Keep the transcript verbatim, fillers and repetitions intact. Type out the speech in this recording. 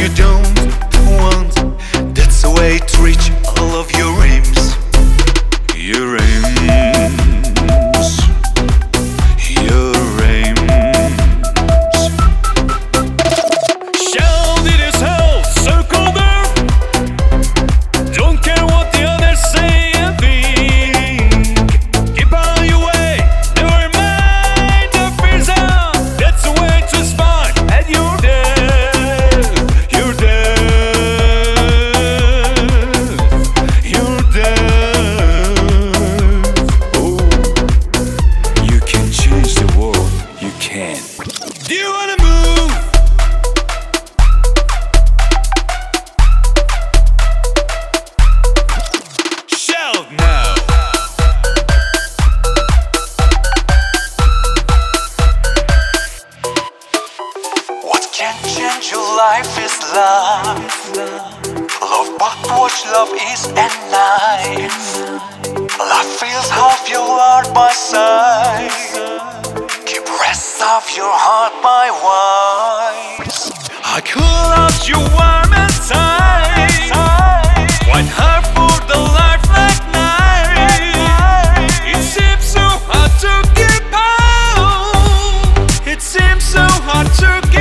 you don't want. That's the way to reach all of your aims. Your aims. Your aims. Shout it is hell, circle there. Don't care what the others say and think. Keep on your way, never mind the fears out. That's the way to spot, and you're there. You're there. You're there. Oh, you can change the world. You can. Do you wanna move? Shout now. What can change your life is love. Love but what love is and life. Love feels half your heart by side. Keep rest of your heart by wise. I cool out you warm and tight. White heart for the life like night. It seems so hard to keep out. It seems so hard to keep